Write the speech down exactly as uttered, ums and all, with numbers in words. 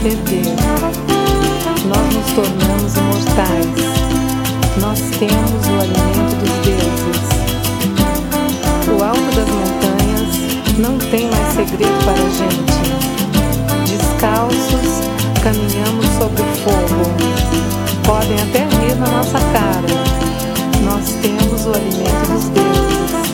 perder. Nós nos tornamos imortais. Nós temos o alimento dos deuses. O alto das montanhas não tem mais segredo para a gente. Descalços, caminhamos sobre o fogo. Podem até rir na nossa cara. Nós temos o alimento dos deuses.